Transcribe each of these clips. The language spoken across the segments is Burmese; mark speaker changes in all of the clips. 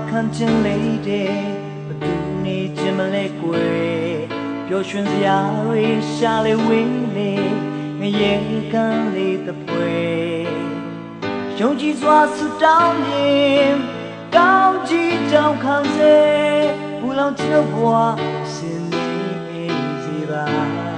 Speaker 1: 看见泪的，不读你这么累鬼，表选下瑞下来为累，我也干累的陪，胸肌抓住当年，高级照看着，不让这我是你是吧？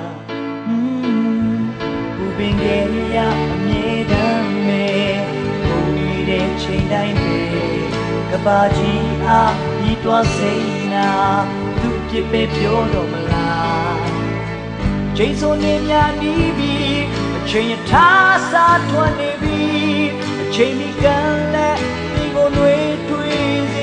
Speaker 1: 不变给呀，你的美，不你的期待美。ကဘာကြီးအားဤတော်စိတ်နာသူပြစ်ပဲပြောတော့မလားချိန်စုံနေများနီးပြီးအချိန်ရထားစားထွက်နေပြီးအချိန်မီကံလက်ဒီကိုနှွေးထွေးစေ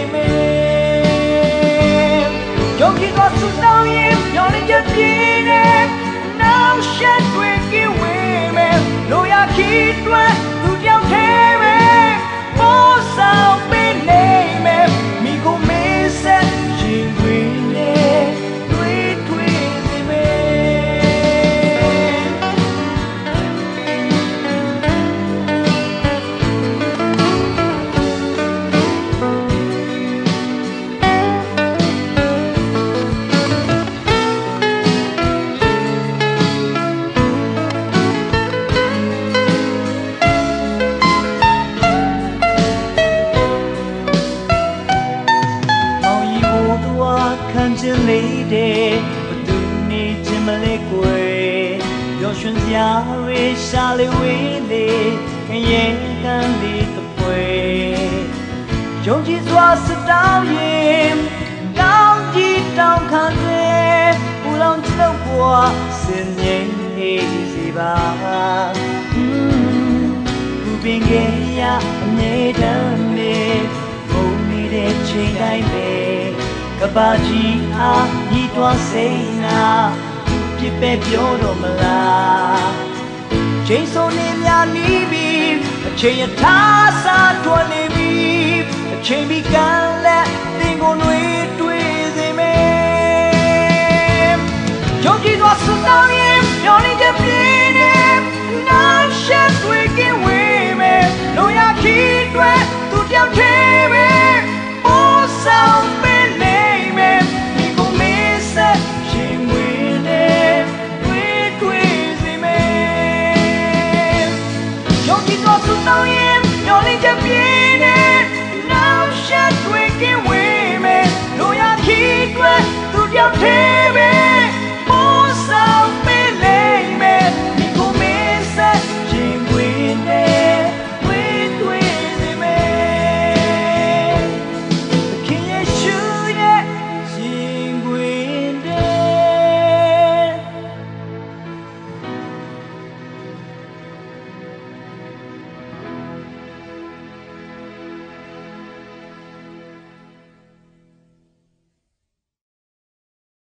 Speaker 1: မယ်ယောဂီကဆူတောင်းရင်မျောနေချက်ပြင်းနေနောက်ရှက်တွေကင်းဝေးမယ်လိုရခီးတွန်းသူတယောက်သေးပဲပိုးဆောင်ပေးနေမိကိုမေးဆက်ရင်တွင်နေတွေ့တွေ့စီမေ看见泪的，不读你这么累鬼，表选下瑞下来为累，也干力的陪，胸肌抓是导演，高级到看着，不让这我是年是吧？不变给呀，你的美，不你的期待美。ကဘာကြီးအားဤတော်စိတ်နာပြစ်ပဲပြောတော့မလားချိန်စုံနေများနီးပြီးအချိန်ရထားစားထွက်နေပြီးအချိန်ပြီးကံ